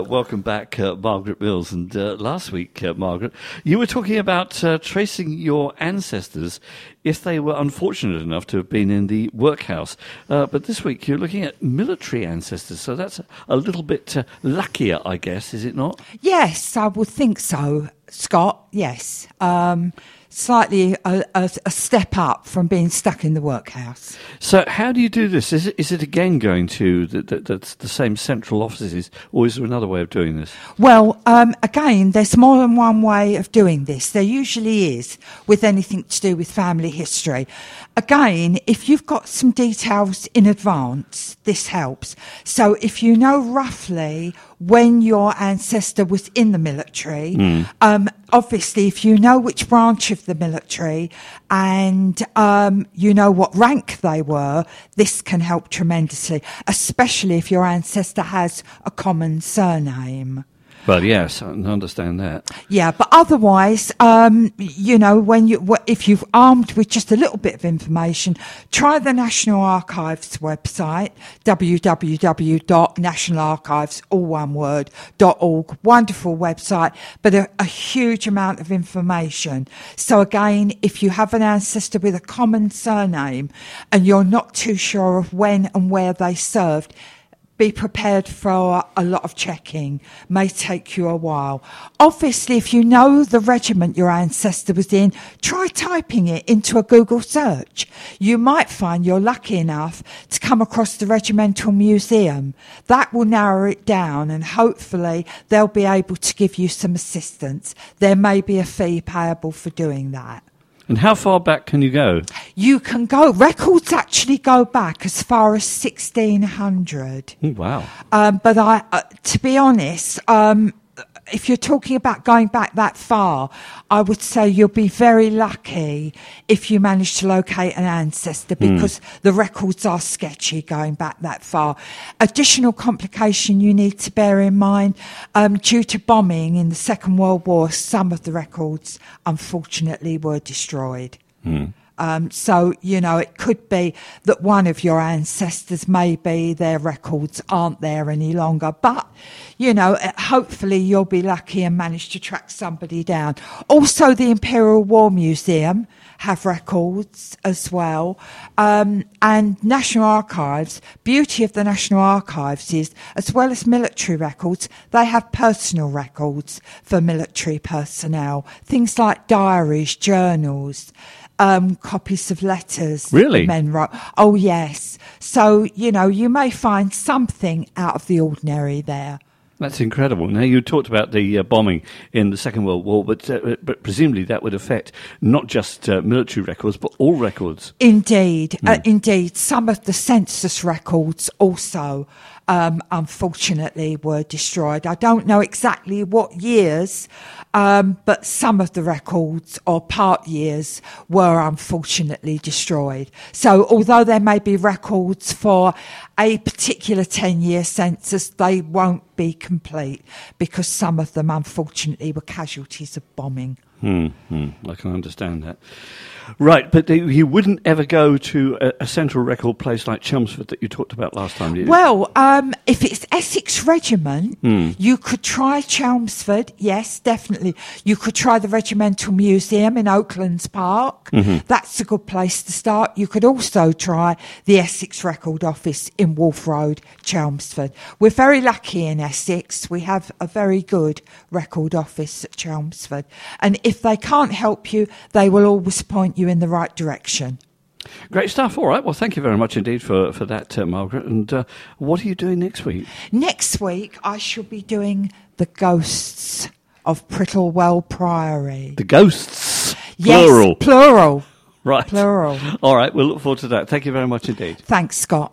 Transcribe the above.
Welcome back, Margaret Mills. And last week, Margaret, you were talking about tracing your ancestors if they were unfortunate enough to have been in the workhouse. But this week, you're looking at military ancestors. So that's a little bit luckier, I guess, is it not? Yes, I would think so, Scott. Yes. Slightly a step up from being stuck in the workhouse. So how do you do this? Is it again going to the same central offices, or is there another way of doing this? Well, again, there's more than one way of doing this. There usually is with anything to do with family history. Again, if you've got some details in advance, this helps. So if you know roughly when your ancestor was in the military, obviously if you know which branch of the military and you know what rank they were, this can help tremendously, especially if your ancestor has a common surname. Well, yes, I understand that. Yeah, but otherwise, if you've armed with just a little bit of information, try the National Archives website, www.nationalarchives.org. Wonderful website, but a huge amount of information. So again, if you have an ancestor with a common surname and you're not too sure of when and where they served, be prepared for a lot of checking. May take you a while. Obviously, if you know the regiment your ancestor was in, try typing it into a Google search. You might find you're lucky enough to come across the Regimental Museum. That will narrow it down, and hopefully they'll be able to give you some assistance. There may be a fee payable for doing that. And how far back can you go? You can go. Records actually go back as far as 1600. Oh, wow. But to be honest, if you're talking about going back that far, I would say you'll be very lucky if you manage to locate an ancestor, because the records are sketchy going back that far. Additional complication you need to bear in mind, due to bombing in the Second World War, some of the records unfortunately were destroyed. So, it could be that one of your ancestors, maybe their records aren't there any longer. But, hopefully you'll be lucky and manage to track somebody down. Also, the Imperial War Museum have records as well. And National Archives, beauty of the National Archives is, as well as military records, they have personal records for military personnel. Things like diaries, journals, copies of letters. Really? Men wrote. Oh, yes. So, you may find something out of the ordinary there. That's incredible. Now, you talked about the bombing in the Second World War, but presumably that would affect not just military records, but all records. Indeed. Indeed. Some of the census records also, unfortunately, were destroyed. I don't know exactly what years, but some of the records or part years were unfortunately destroyed. So although there may be records for a particular 10-year census, they won't be complete because some of them unfortunately were casualties of bombing. I can understand that. Right, but you wouldn't ever go to a central record place like Chelmsford that you talked about last time, did you? Well, if it's Essex Regiment, you could try Chelmsford, yes, definitely. You could try the Regimental Museum in Oaklands Park. That's a good place to start. You could also try the Essex Record Office in Wolf Road, Chelmsford. We're very lucky in Essex. We have a very good record office at Chelmsford. And if they can't help you, they will always point you in the right direction. Great stuff. All right. Well, thank you very much indeed for that, Margaret. And what are you doing next week? Next week, I shall be doing the ghosts of Prittlewell Priory. The ghosts? Yes, plural. Plural. Right. Plural. All right. We'll look forward to that. Thank you very much indeed. Thanks, Scott.